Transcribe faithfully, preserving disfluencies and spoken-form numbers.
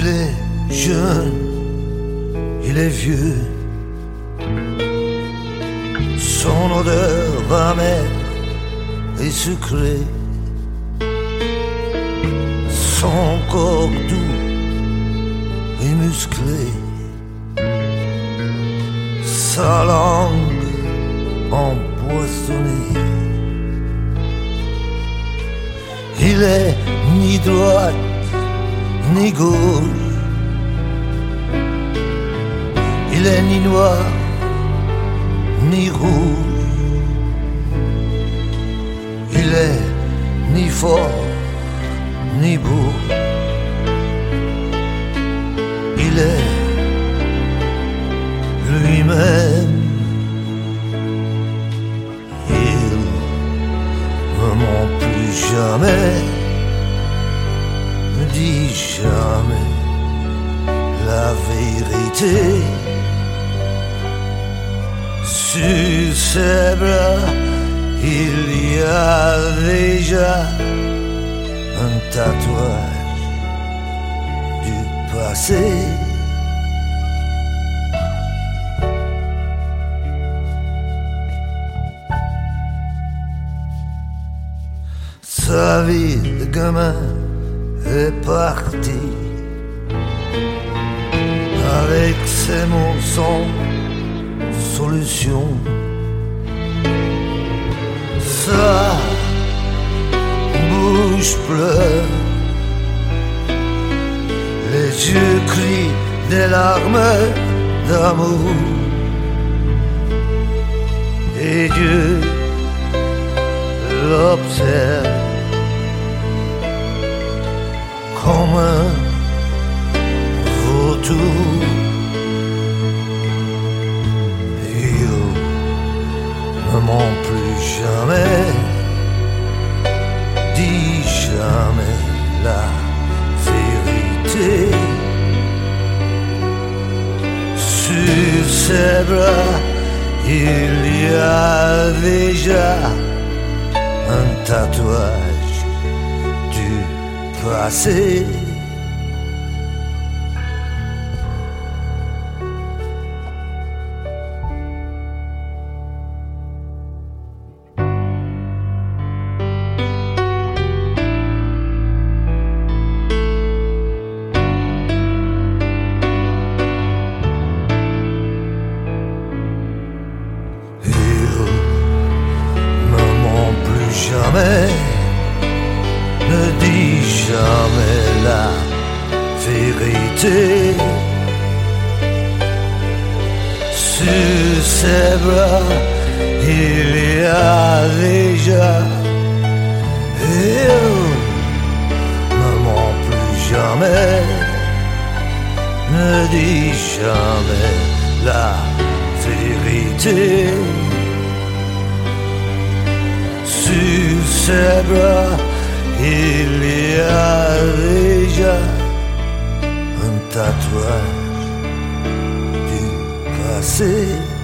Il est jeune, il est vieux. Son odeur amère et sucrée, son corps doux et musclé, sa langue empoisonnée. Il est ni droite ni gauche, il est ni noir ni rouge, il est ni fort ni beau, il est lui-même. Il ne ment plus jamais, ne dit jamais la vérité. Sur ses bras, il y a déjà un tatouage du passé. Sa vie de gamin est partie avec ses mots sans solution. Sa bouche pleure, les yeux crient des larmes d'amour. Et Dieu l'observe comme un vautour. Ne ment plus jamais, dit jamais la vérité. Sur ses bras, il y a déjà un tatouage du passé. Jamais, ne dis jamais la vérité. Sur ses bras, il y a déjà. Et oh, ne mens plus jamais, ne dis jamais la vérité. Sur ses bras, il y a déjà un tatouage du passé.